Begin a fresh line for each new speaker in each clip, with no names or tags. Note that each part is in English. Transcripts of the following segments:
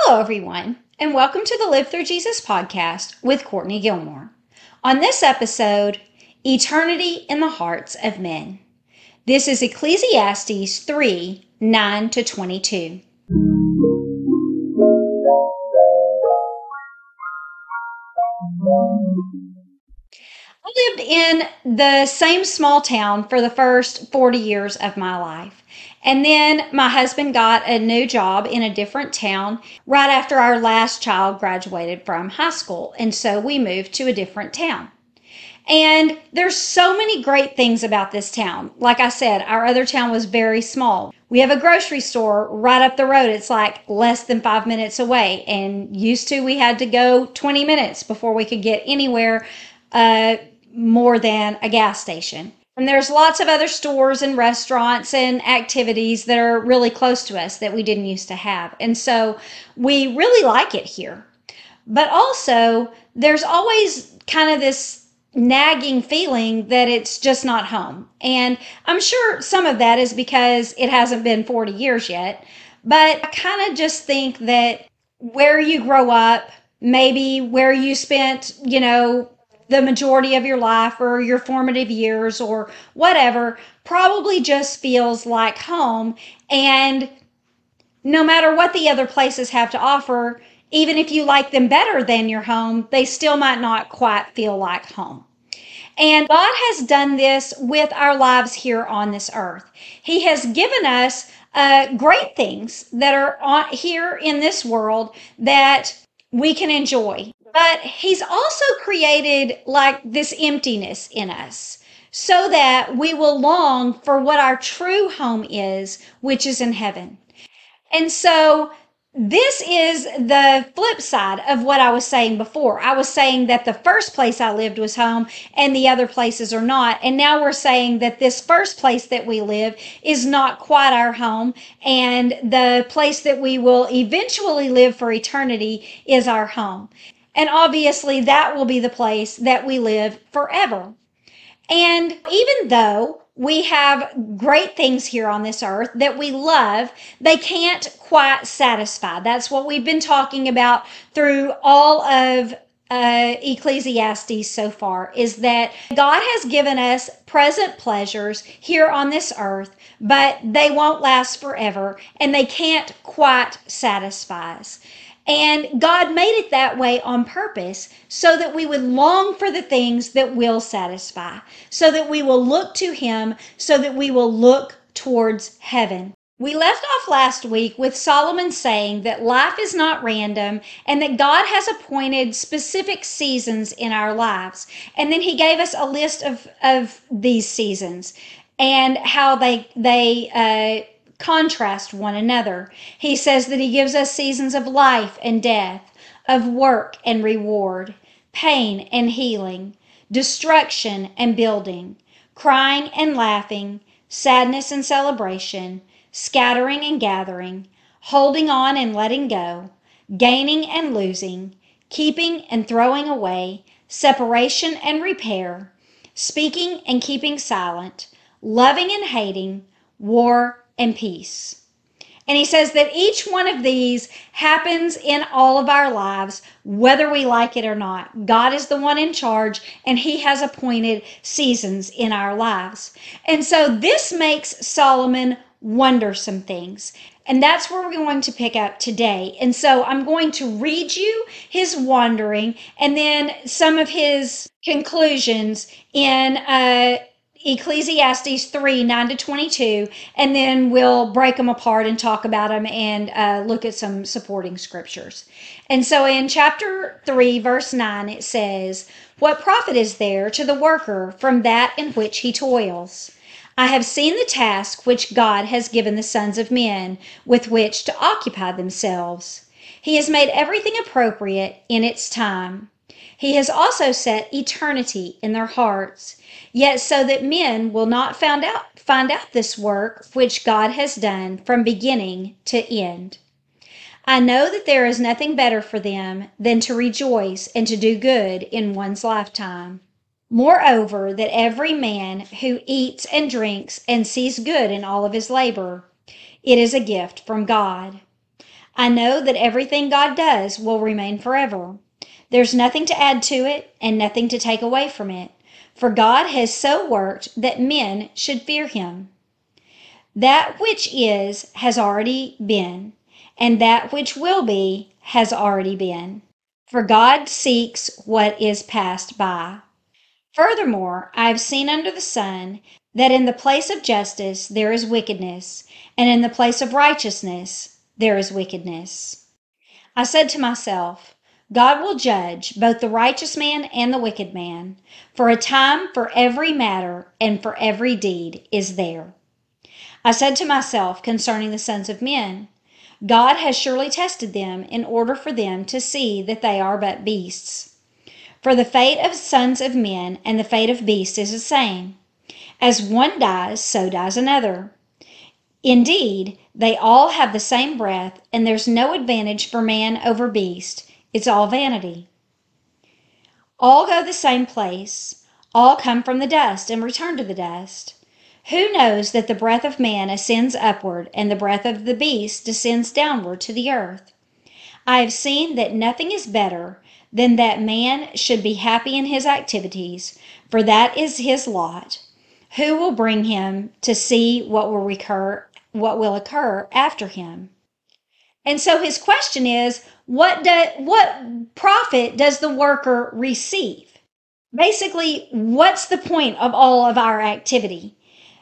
Hello, everyone, and welcome to the Live Through Jesus podcast with Courtney Gilmore. On this episode, Eternity in the Hearts of Men. This is Ecclesiastes 3, 9-22. I lived in the same small town for the first 40 years of my life. And then my husband got a new job in a different town right after our last child graduated from high school. And so we moved to a different town. And there's so many great things about this town. Like I said, our other town was very small. We have a grocery store right up the road. It's like less than 5 minutes away. And used to, we had to go 20 minutes before we could get anywhere more than a gas station. And there's lots of other stores and restaurants and activities that are really close to us that we didn't used to have. And so we really like it here. But also, there's always kind of this nagging feeling that it's just not home. And I'm sure some of that is because it hasn't been 40 years yet. But I kind of just think that where you grow up, maybe where you spent, the majority of your life or your formative years or whatever, probably just feels like home. And no matter what the other places have to offer, even if you like them better than your home, they still might not quite feel like home. And God has done this with our lives here on this earth. He has given us great things that are here in this world that we can enjoy. But He's also created like this emptiness in us so that we will long for what our true home is, which is in heaven. And so this is the flip side of what I was saying before. I was saying that the first place I lived was home and the other places are not. And now we're saying that this first place that we live is not quite our home. And the place that we will eventually live for eternity is our home. And obviously that will be the place that we live forever. And even though we have great things here on this earth that we love, they can't quite satisfy. That's what we've been talking about through all of Ecclesiastes so far, is that God has given us present pleasures here on this earth, but they won't last forever and they can't quite satisfy us. And God made it that way on purpose so that we would long for the things that will satisfy, so that we will look to Him, so that we will look towards heaven. We left off last week with Solomon saying that life is not random and that God has appointed specific seasons in our lives. And then he gave us a list of these seasons and how they contrast one another. He says that He gives us seasons of life and death, of work and reward, pain and healing, destruction and building, crying and laughing, sadness and celebration, scattering and gathering, holding on and letting go, gaining and losing, keeping and throwing away, separation and repair, speaking and keeping silent, loving and hating, war and peace. And he says that each one of these happens in all of our lives, whether we like it or not. God is the one in charge, and He has appointed seasons in our lives. And so this makes Solomon wonder some things. And that's where we're going to pick up today. And so I'm going to read you his wandering and then some of his conclusions in Ecclesiastes 3, 9-22, and then we'll break them apart and talk about them and look at some supporting scriptures. And so in chapter 3, verse 9, it says, "What profit is there to the worker from that in which he toils? I have seen the task which God has given the sons of men with which to occupy themselves. He has made everything appropriate in its time. He has also set eternity in their hearts, yet so that men will not find out this work which God has done from beginning to end. I know that there is nothing better for them than to rejoice and to do good in one's lifetime. Moreover, that every man who eats and drinks and sees good in all of his labor, it is a gift from God. I know that everything God does will remain forever. There's nothing to add to it and nothing to take away from it, for God has so worked that men should fear him. That which is has already been, and that which will be has already been. For God seeks what is passed by. Furthermore, I have seen under the sun that in the place of justice there is wickedness, and in the place of righteousness there is wickedness. I said to myself, God will judge both the righteous man and the wicked man, for a time for every matter and for every deed is there. I said to myself concerning the sons of men, God has surely tested them in order for them to see that they are but beasts. For the fate of sons of men and the fate of beasts is the same. As one dies, so dies another. Indeed, they all have the same breath, and there's no advantage for man over beast. It's all vanity. All go the same place. All come from the dust and return to the dust. Who knows that the breath of man ascends upward, and the breath of the beast descends downward to the earth? I have seen that nothing is better than that man should be happy in his activities, for that is his lot. Who will bring him to see what will occur after him? And so his question is, what profit does the worker receive? Basically, what's the point of all of our activity?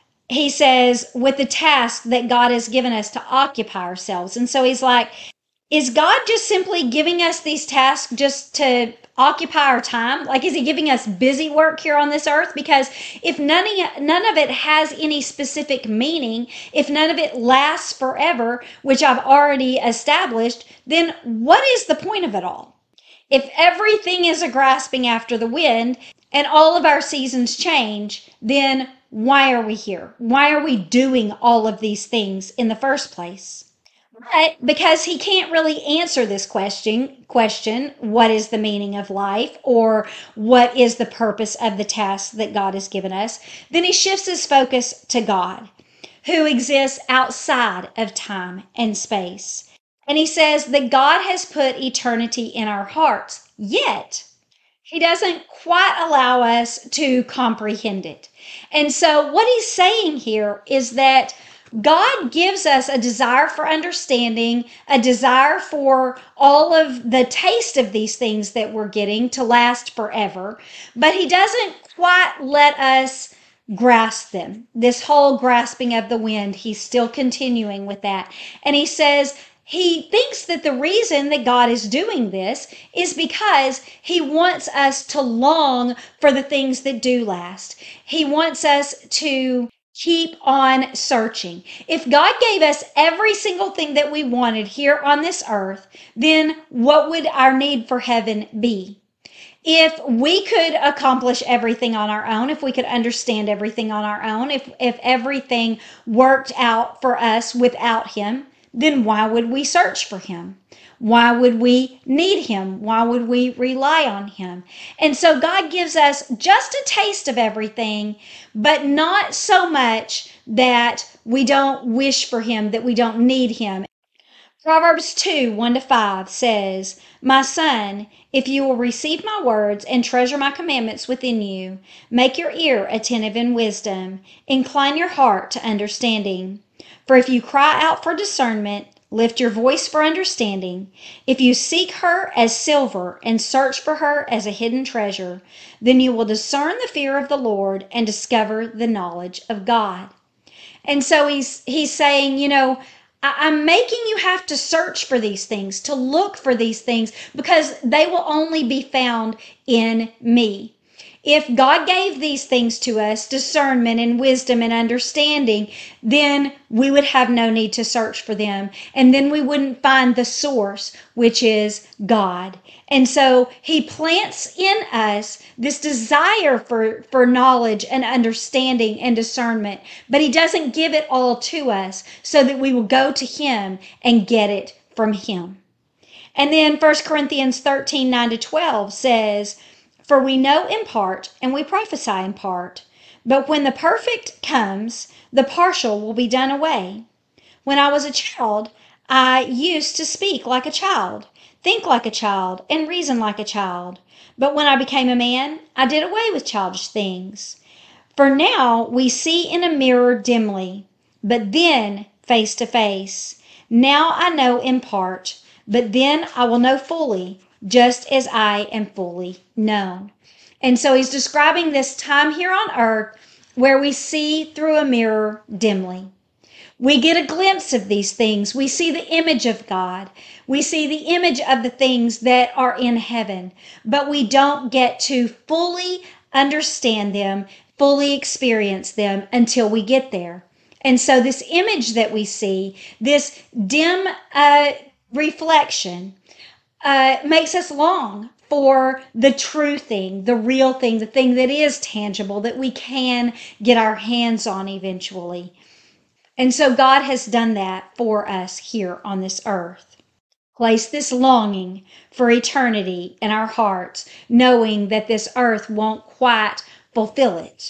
He says, with the task that God has given us to occupy ourselves. And so he's like, is God just simply giving us these tasks just to occupy our time? Like, is he giving us busy work here on this earth? Because if none of it has any specific meaning, if none of it lasts forever, which I've already established, then what is the point of it all? If everything is a grasping after the wind and all of our seasons change, then why are we here? Why are we doing all of these things in the first place? But because he can't really answer this question, what is the meaning of life or what is the purpose of the task that God has given us, then he shifts his focus to God, who exists outside of time and space. And he says that God has put eternity in our hearts, yet he doesn't quite allow us to comprehend it. And so what he's saying here is that God gives us a desire for understanding, a desire for all of the taste of these things that we're getting to last forever, but he doesn't quite let us grasp them. This whole grasping of the wind, he's still continuing with that. And he says, he thinks that the reason that God is doing this is because he wants us to long for the things that do last. He wants us to keep on searching. If God gave us every single thing that we wanted here on this earth, then what would our need for heaven be? If we could accomplish everything on our own, if we could understand everything on our own, if everything worked out for us without him, then why would we search for him? Why would we need him? Why would we rely on him? And so God gives us just a taste of everything, but not so much that we don't wish for him, that we don't need him. Proverbs 2, 1-5 says, My son, if you will receive my words and treasure my commandments within you, make your ear attentive in wisdom, incline your heart to understanding. For if you cry out for discernment, lift your voice for understanding. If you seek her as silver and search for her as a hidden treasure, then you will discern the fear of the Lord and discover the knowledge of God. And so he's saying, I'm making you have to search for these things, to look for these things, because they will only be found in me. If God gave these things to us, discernment and wisdom and understanding, then we would have no need to search for them. And then we wouldn't find the source, which is God. And so he plants in us this desire for knowledge and understanding and discernment, but he doesn't give it all to us so that we will go to him and get it from him. And then 1 Corinthians 13, 9-12 says, For we know in part and we prophesy in part, but when the perfect comes, the partial will be done away. When I was a child, I used to speak like a child, think like a child, and reason like a child. But when I became a man, I did away with childish things. For now we see in a mirror dimly, but then face to face. Now I know in part, but then I will know fully, just as I am fully known. And so he's describing this time here on earth where we see through a mirror dimly. We get a glimpse of these things. We see the image of God. We see the image of the things that are in heaven, but we don't get to fully understand them, fully experience them until we get there. And so, this image that we see, this dim reflection, makes us long for the true thing, the real thing, the thing that is tangible, that we can get our hands on eventually. And so God has done that for us here on this earth. Place this longing for eternity in our hearts, knowing that this earth won't quite fulfill it.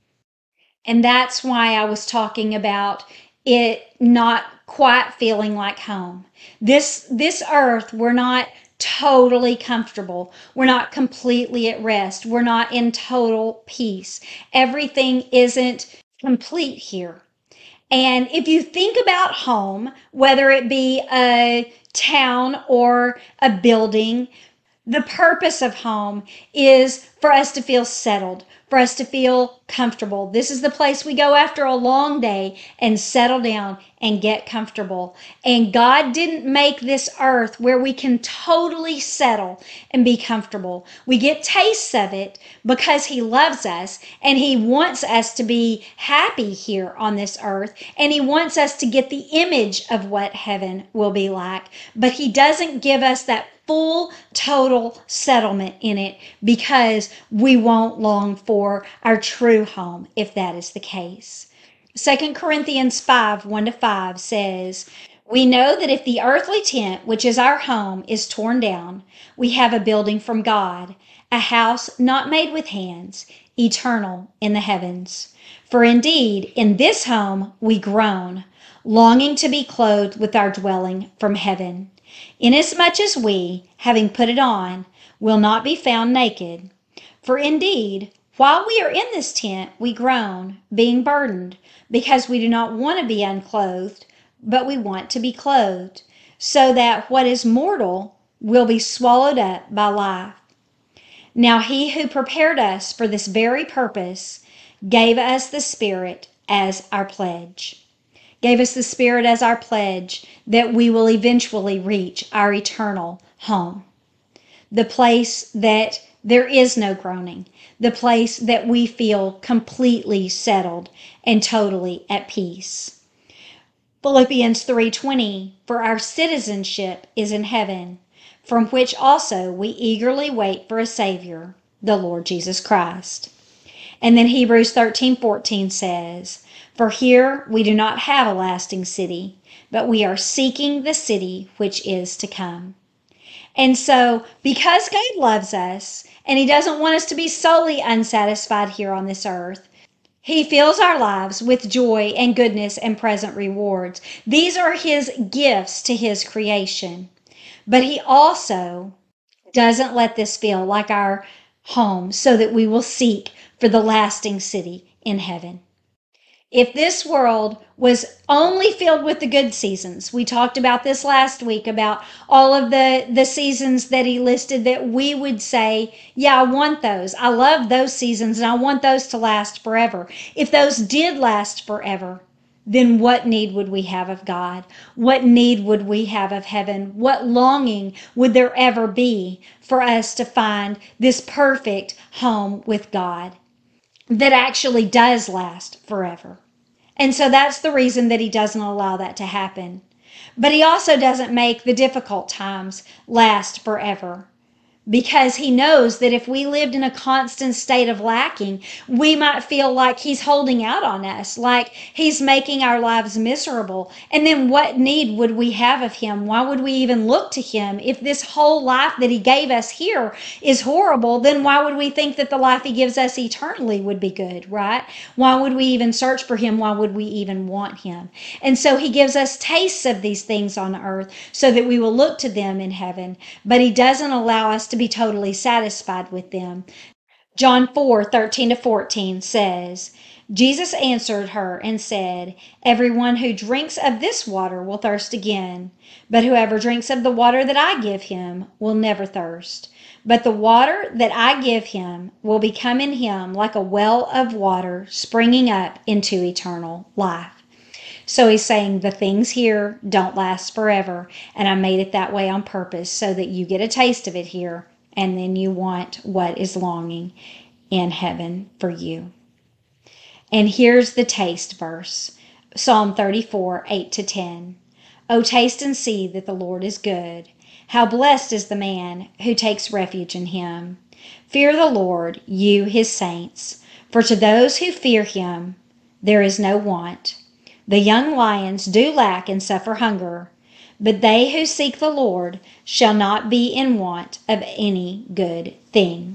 And that's why I was talking about it not quite feeling like home. This earth, we're not totally comfortable. We're not completely at rest. We're not in total peace. Everything isn't complete here. And if you think about home, whether it be a town or a building, the purpose of home is for us to feel settled, for us to feel comfortable. This is the place we go after a long day and settle down and get comfortable. And God didn't make this earth where we can totally settle and be comfortable. We get tastes of it because He loves us and He wants us to be happy here on this earth. And He wants us to get the image of what heaven will be like. But He doesn't give us that full, total settlement in it because we won't long for our true home if that is the case. 2 Corinthians 5 1-5 says, "We know that if the earthly tent, which is our home, is torn down, we have a building from God, a house not made with hands, eternal in the heavens. For indeed, in this home we groan, longing to be clothed with our dwelling from heaven. Inasmuch as we, having put it on, will not be found naked. For indeed, while we are in this tent, we groan, being burdened, because we do not want to be unclothed, but we want to be clothed, so that what is mortal will be swallowed up by life. Now He who prepared us for this very purpose gave us the Spirit as our pledge." Gave us the Spirit as our pledge that we will eventually reach our eternal home. The place that there is no groaning, the place that we feel completely settled and totally at peace. Philippians 3:20, "For our citizenship is in heaven, from which also we eagerly wait for a Savior, the Lord Jesus Christ." And then Hebrews 13:14 says, "For here we do not have a lasting city, but we are seeking the city which is to come." And so, because God loves us and He doesn't want us to be solely unsatisfied here on this earth, He fills our lives with joy and goodness and present rewards. These are His gifts to His creation. But He also doesn't let this feel like our home so that we will seek for the lasting city in heaven. If this world was only filled with the good seasons, we talked about this last week about all of the seasons that He listed, that we would say, yeah, I want those. I love those seasons and I want those to last forever. If those did last forever, then what need would we have of God? What need would we have of heaven? What longing would there ever be for us to find this perfect home with God that actually does last forever? And so that's the reason that He doesn't allow that to happen. But He also doesn't make the difficult times last forever, because he knows that if we lived in a constant state of lacking, we might feel like he's holding out on us, like he's making our lives miserable. And then what need would we have of him? Why would we even look to him? If this whole life that he gave us here is horrible, then why would we think that the life he gives us eternally would be good, right? Why would we even search for him? Why would we even want him? And so he gives us tastes of these things on earth so that we will look to them in heaven, but he doesn't allow us to be totally satisfied with them. John 4:13-14 says, Jesus answered her and said, everyone who drinks of this water will thirst again, but whoever drinks of the water that I give him will never thirst. But the water that I give him will become in him like a well of water springing up into eternal life. So he's saying the things here don't last forever, and I made it that way on purpose so that you get a taste of it here, and then you want what is longing in heaven for you. And here's the taste verse, Psalm 34:8-10. Oh, taste and see that the Lord is good. How blessed is the man who takes refuge in him. Fear the Lord, you his saints, for to those who fear him there is no want. The young lions do lack and suffer hunger, but they who seek the Lord shall not be in want of any good thing.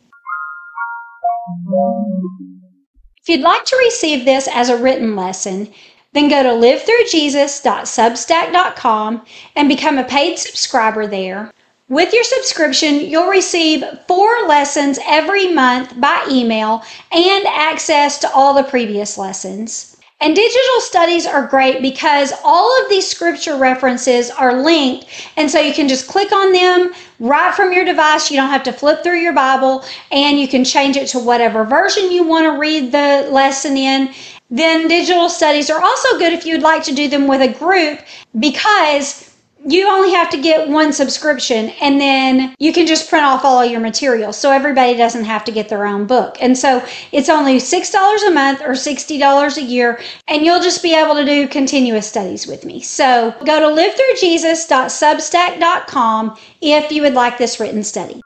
If you'd like to receive this as a written lesson, then go to livethroughjesus.substack.com and become a paid subscriber there. With your subscription, you'll receive 4 lessons every month by email and access to all the previous lessons. And digital studies are great because all of these scripture references are linked, and so you can just click on them right from your device. You don't have to flip through your Bible, and you can change it to whatever version you want to read the lesson in. Then digital studies are also good if you'd like to do them with a group, because you only have to get 1 subscription, and then you can just print off all of your material, so everybody doesn't have to get their own book. And so it's only $6 a month or $60 a year, and you'll just be able to do continuous studies with me. So go to livethroughjesus.substack.com if you would like this written study.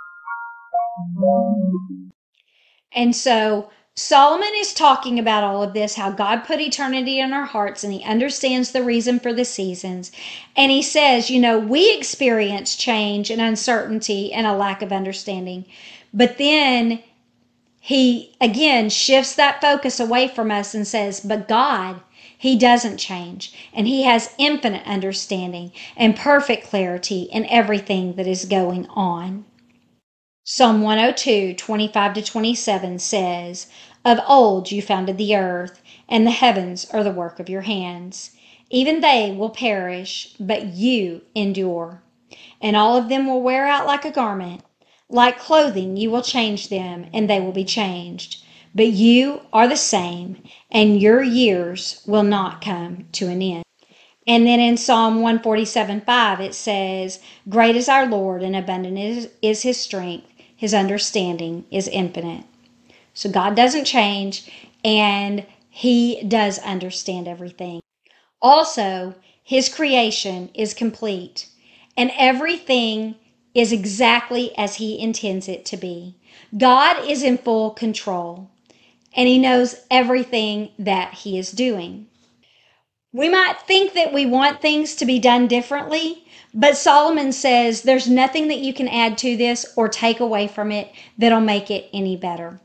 And so Solomon is talking about all of this, how God put eternity in our hearts, and he understands the reason for the seasons. And he says, we experience change and uncertainty and a lack of understanding. But then he, again, shifts that focus away from us and says, but God, he doesn't change. And he has infinite understanding and perfect clarity in everything that is going on. Psalm 102:25-27 says, of old you founded the earth, and the heavens are the work of your hands. Even they will perish, but you endure. And all of them will wear out like a garment. Like clothing you will change them, and they will be changed. But you are the same, and your years will not come to an end. And then in Psalm 147:5 it says, great is our Lord, and abundant is his strength. His understanding is infinite. So God doesn't change, and he does understand everything. Also, his creation is complete, and everything is exactly as he intends it to be. God is in full control, and he knows everything that he is doing. We might think that we want things to be done differently, but Solomon says there's nothing that you can add to this or take away from it that'll make it any better.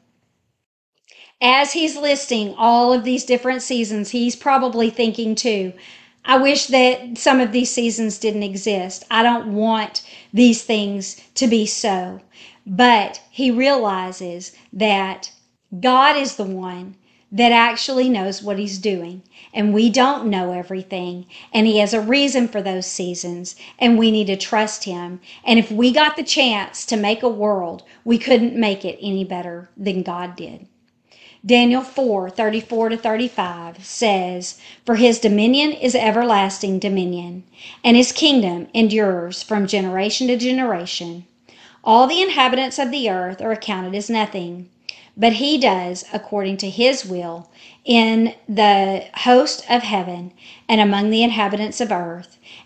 As he's listing all of these different seasons, he's probably thinking too, I wish that some of these seasons didn't exist. I don't want these things to be so. But he realizes that God is the one that actually knows what he's doing, and we don't know everything, and he has a reason for those seasons, and we need to trust him. And if we got the chance to make a world, we couldn't make it any better than God did. Daniel 4:34-35 says, for his dominion is everlasting dominion, and his kingdom endures from generation to generation. All the inhabitants of the earth are accounted as nothing, but he does according to his will in the host of heaven and among the inhabitants of earth.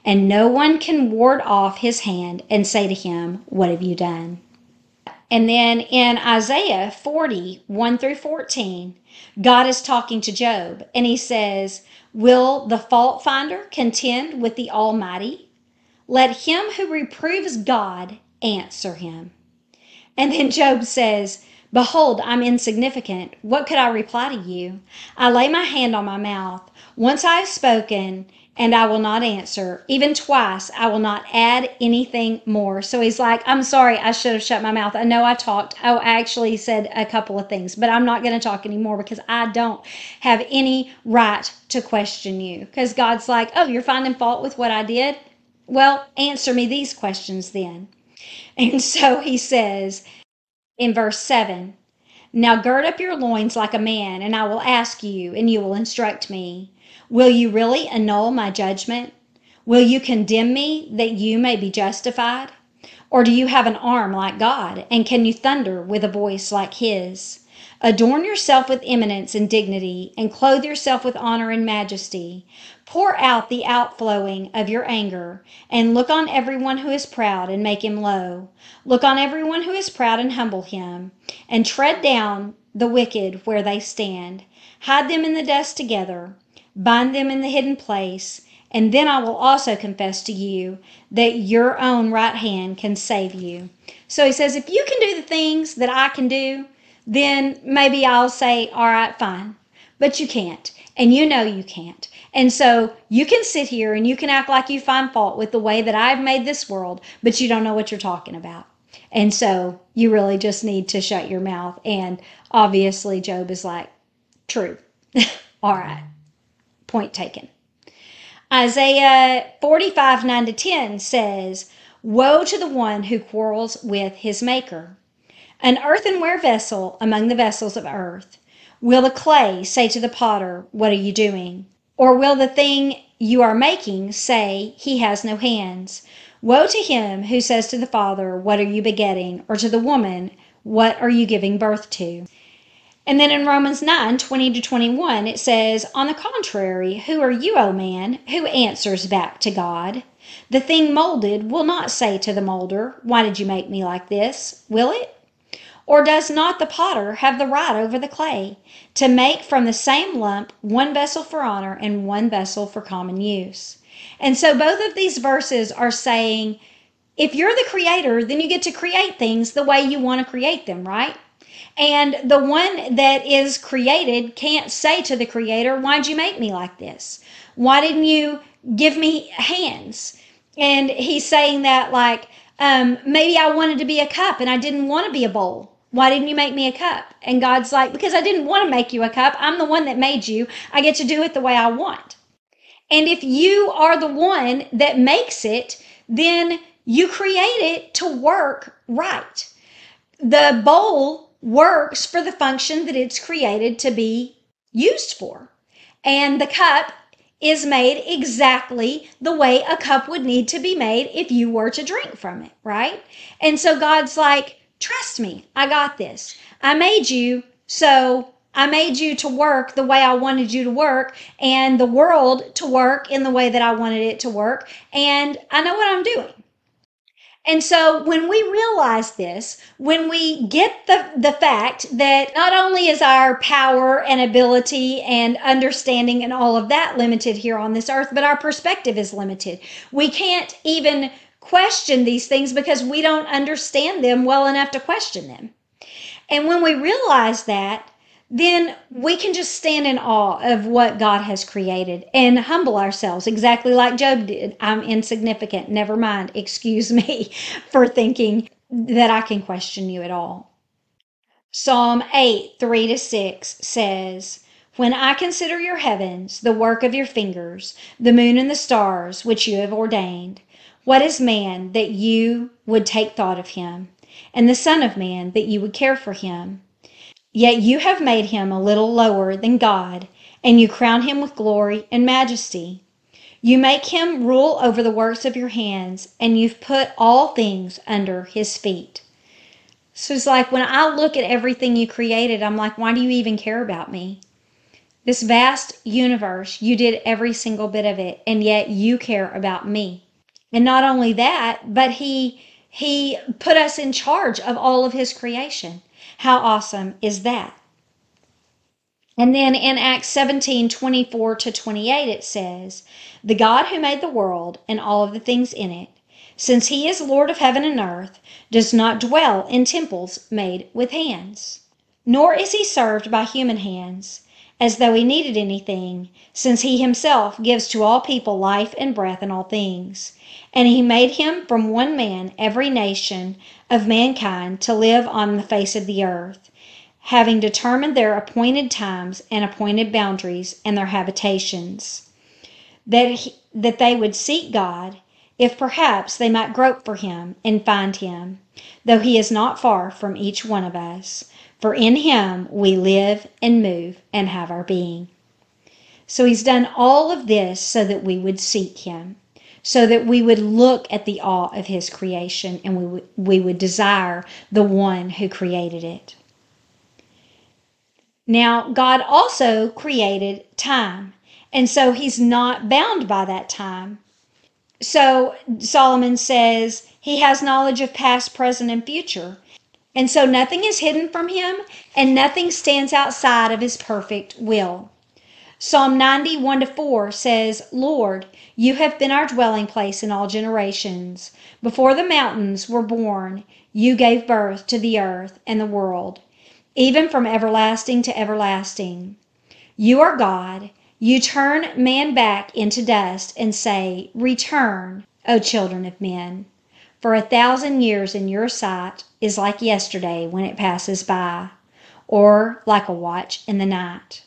and no one can ward off his hand and say to him, "What have you done?" And then in Isaiah 40, 1 through 14, God is talking to Job, and he says, "Will the fault finder contend with the Almighty? Let him who reproves God answer him." And then Job says, "Behold, I'm insignificant. What could I reply to you? I lay my hand on my mouth. Once I have spoken, and I will not answer. Even twice, I will not add anything more." So he's like, "I'm sorry, I should have shut my mouth. I know I talked. Oh, I actually said a couple of things, but I'm not going to talk anymore because I don't have any right to question you." Because God's like, "Oh, you're finding fault with what I did? Well, answer me these questions then." And so he says in verse 7, "Now gird up your loins like a man, and I will ask you, and you will instruct me. Will you really annul my judgment? Will you condemn me that you may be justified? Or do you have an arm like God, and can you thunder with a voice like his? Adorn yourself with eminence and dignity, and clothe yourself with honor and majesty. Pour out the outflowing of your anger, and look on everyone who is proud and make him low. Look on everyone who is proud and humble him, and tread down the wicked where they stand. Hide them in the dust together, bind them in the hidden place, and then I will also confess to you that your own right hand can save you." So he says, if you can do the things that I can do, then maybe I'll say, all right, fine. But you can't. And you know you can't. And so you can sit here and you can act like you find fault with the way that I've made this world, but you don't know what you're talking about. And so you really just need to shut your mouth. And obviously Job is like, true. All right. Point taken. Isaiah 45, 9 to 10 says, "Woe to the one who quarrels with his maker. An earthenware vessel among the vessels of earth. Will the clay say to the potter, 'What are you doing?' Or will the thing you are making say, 'He has no hands'? Woe to him who says to the father, 'What are you begetting?' Or to the woman, 'What are you giving birth to?'" And then in Romans 9, 20 to 21, it says, "On the contrary, who are you, O man, who answers back to God? The thing molded will not say to the molder, 'Why did you make me like this?' Will it? Or does not the potter have the right over the clay to make from the same lump one vessel for honor and one vessel for common use?" And so both of these verses are saying, if you're the creator, then you get to create things the way you want to create them, right? And the one that is created can't say to the creator, "Why'd you make me like this? Why didn't you give me hands?" And he's saying that like, maybe I wanted to be a cup and I didn't want to be a bowl. Why didn't you make me a cup? And God's like, because I didn't want to make you a cup. I'm the one that made you. I get to do it the way I want. And if you are the one that makes it, then you create it to work right. The bowl works for the function that it's created to be used for. And the cup is made exactly the way a cup would need to be made if you were to drink from it, right? And so God's like, trust me, I got this. I made you, so I made you to work the way I wanted you to work, and the world to work in the way that I wanted it to work, and I know what I'm doing. And so when we realize this, when we get the fact that not only is our power and ability and understanding and all of that limited here on this earth, but our perspective is limited. We can't even question these things because we don't understand them well enough to question them. And when we realize that, then we can just stand in awe of what God has created and humble ourselves exactly like Job did. I'm insignificant. Never mind. Excuse me for thinking that I can question you at all. Psalm 8, 3 to 6 says, "When I consider your heavens, the work of your fingers, the moon and the stars which you have ordained, what is man that you would take thought of him, and the Son of Man that you would care for him? Yet you have made him a little lower than God, and you crown him with glory and majesty. You make him rule over the works of your hands, and you've put all things under his feet." So it's like when I look at everything you created, I'm like, why do you even care about me? This vast universe, you did every single bit of it, and yet you care about me. And not only that, but he put us in charge of all of his creation. How awesome is that? And then in Acts 17:24-28, it says, "The God who made the world and all of the things in it, since he is Lord of heaven and earth, does not dwell in temples made with hands, nor is he served by human hands, as though he needed anything, since he himself gives to all people life and breath and all things. And he made him from one man every nation of mankind to live on the face of the earth, having determined their appointed times and appointed boundaries and their habitations, that they would seek God, if perhaps they might grope for him and find him, though he is not far from each one of us. For in him we live and move and have our being." So he's done all of this so that we would seek him, so that we would look at the awe of his creation and we would desire the one who created it. Now, God also created time, and so he's not bound by that time. So Solomon says he has knowledge of past, present, and future. And so nothing is hidden from him, and nothing stands outside of his perfect will. Psalm 90:1-4 says, "Lord, you have been our dwelling place in all generations. Before the mountains were born, you gave birth to the earth and the world, even from everlasting to everlasting. You are God. You turn man back into dust and say, 'Return, O children of men.' For 1,000 years in your sight is like yesterday when it passes by, or like a watch in the night."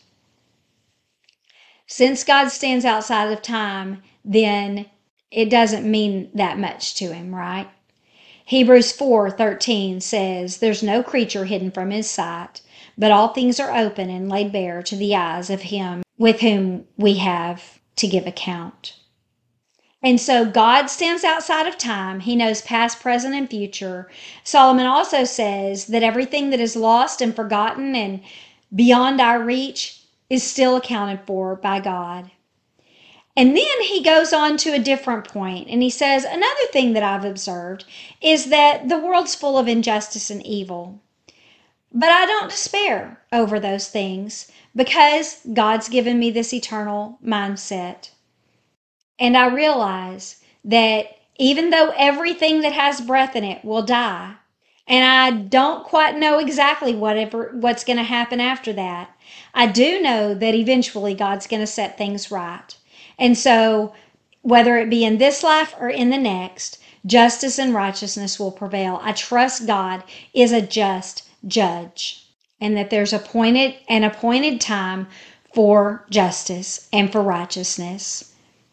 Since God stands outside of time, then it doesn't mean that much to him, right? Hebrews 4:13 says, "There's no creature hidden from his sight, but all things are open and laid bare to the eyes of him with whom we have to give account." And so God stands outside of time. He knows past, present, and future. Solomon also says that everything that is lost and forgotten and beyond our reach is still accounted for by God. And then he goes on to a different point, and he says, "Another thing that I've observed is that the world's full of injustice and evil. But I don't despair over those things because God's given me this eternal mindset. And I realize that even though everything that has breath in it will die, and I don't quite know exactly what's going to happen after that, I do know that eventually God's going to set things right. And so, whether it be in this life or in the next, justice and righteousness will prevail. I trust God is a just judge, and that there's an appointed time for justice and for righteousness.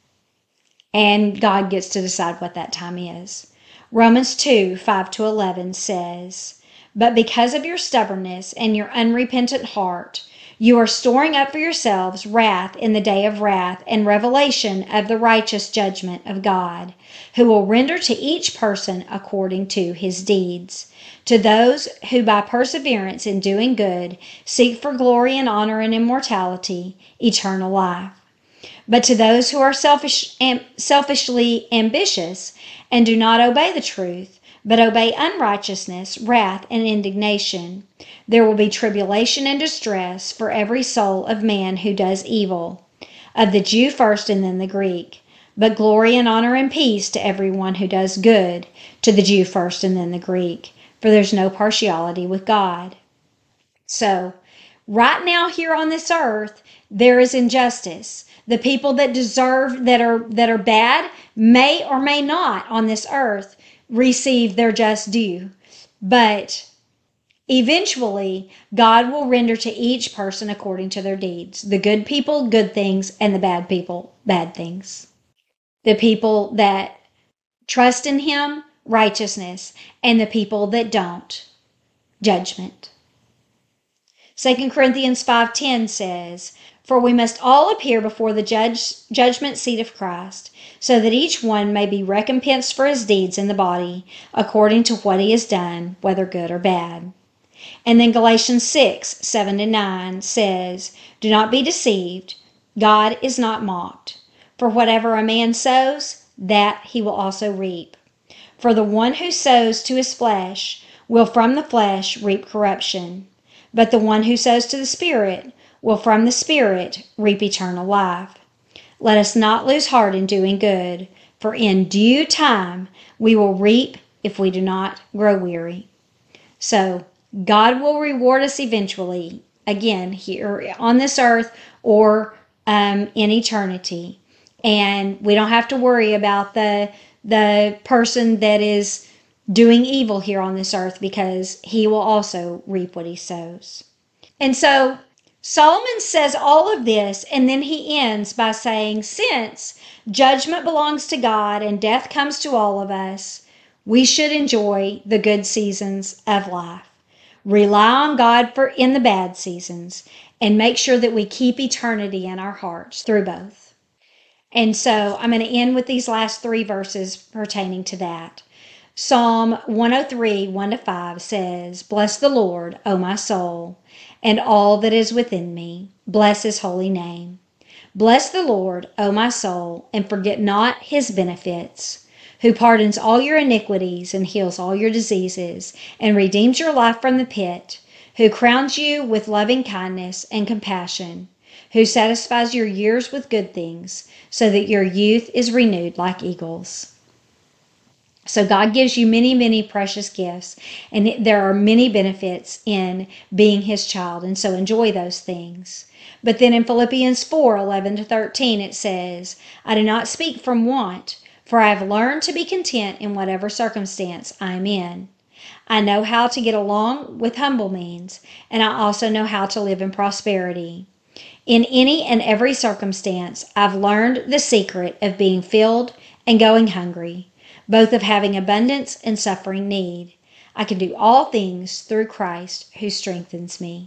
And God gets to decide what that time is. Romans 2:5-11 says, "But because of your stubbornness and your unrepentant heart, you are storing up for yourselves wrath in the day of wrath and revelation of the righteous judgment of God, who will render to each person according to his deeds. To those who by perseverance in doing good seek for glory and honor and immortality, eternal life. But to those who are selfishly ambitious and do not obey the truth, but obey unrighteousness, wrath, and indignation, there will be tribulation and distress for every soul of man who does evil, of the Jew first and then the Greek, but glory and honor and peace to everyone who does good, to the Jew first and then the Greek, for there's no partiality with God." So, right now here on this earth, there is injustice. The people that are bad may or may not on this earth receive their just due. But eventually, God will render to each person according to their deeds. The good people, good things, and the bad people, bad things. The people that trust in him, righteousness, and the people that don't, judgment. 2 Corinthians 5:10 says, "For we must all appear before the judgment seat of Christ, so that each one may be recompensed for his deeds in the body, according to what he has done, whether good or bad." And then Galatians 6:7-9 says, "Do not be deceived. God is not mocked. For whatever a man sows, that he will also reap. For the one who sows to his flesh will from the flesh reap corruption. But the one who sows to the Spirit will from the Spirit reap eternal life. Let us not lose heart in doing good, for in due time we will reap if we do not grow weary." So God will reward us eventually, again, here on this earth or in eternity. And we don't have to worry about the person that is doing evil here on this earth, because he will also reap what he sows. And so Solomon says all of this, and then he ends by saying, since judgment belongs to God and death comes to all of us, we should enjoy the good seasons of life. Rely on God in the bad seasons, and make sure that we keep eternity in our hearts through both. And so I'm going to end with these last 3 verses pertaining to that. Psalm 103, 1-5 says, "Bless the Lord, O my soul, and all that is within me. Bless his holy name. Bless the Lord, O my soul, and forget not his benefits, who pardons all your iniquities and heals all your diseases, and redeems your life from the pit, who crowns you with loving kindness and compassion, who satisfies your years with good things, so that your youth is renewed like eagles." So God gives you many, many precious gifts, and there are many benefits in being his child, and so enjoy those things. But then in Philippians 4:11-13 it says, "I do not speak from want, for I have learned to be content in whatever circumstance I am in. I know how to get along with humble means, and I also know how to live in prosperity. In any and every circumstance, I've learned the secret of being filled and going hungry, both of having abundance and suffering need. I can do all things through Christ who strengthens me."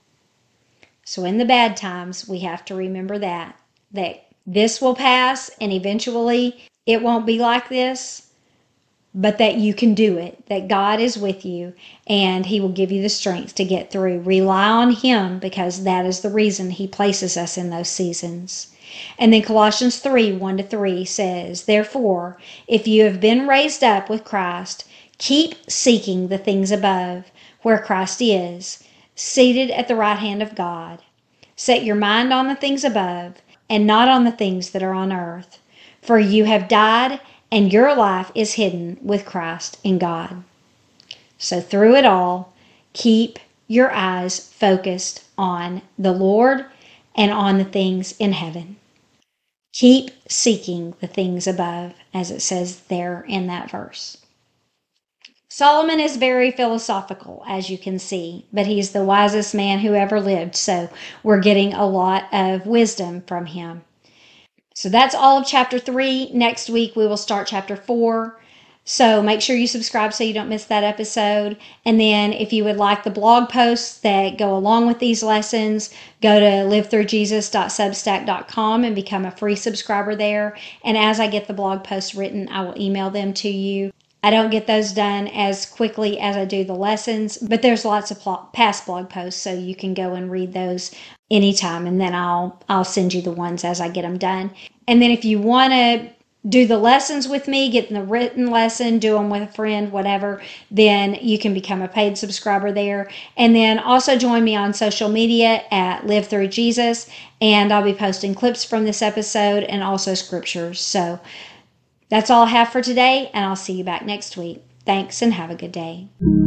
So in the bad times, we have to remember that this will pass, and eventually it won't be like this, but that you can do it, that God is with you, and he will give you the strength to get through. Rely on him, because that is the reason he places us in those seasons. And then Colossians 3:1-3 says, "Therefore, if you have been raised up with Christ, keep seeking the things above, where Christ is, seated at the right hand of God. Set your mind on the things above, and not on the things that are on earth. For you have died, and your life is hidden with Christ in God." So through it all, keep your eyes focused on the Lord and on the things in heaven. Keep seeking the things above, as it says there in that verse. Solomon is very philosophical, as you can see, but he's the wisest man who ever lived, so we're getting a lot of wisdom from him. So that's all of chapter 3. Next week we will start chapter 4. So make sure you subscribe so you don't miss that episode. And then if you would like the blog posts that go along with these lessons, go to livethroughjesus.substack.com and become a free subscriber there. And as I get the blog posts written, I will email them to you. I don't get those done as quickly as I do the lessons, but there's lots of past blog posts, so you can go and read those anytime, and then I'll send you the ones as I get them done. And then if you want to do the lessons with me, get the written lesson, do them with a friend, whatever, then you can become a paid subscriber there. And then also join me on social media at Live Through Jesus, and I'll be posting clips from this episode and also scriptures. So that's all I have for today, and I'll see you back next week. Thanks, and have a good day.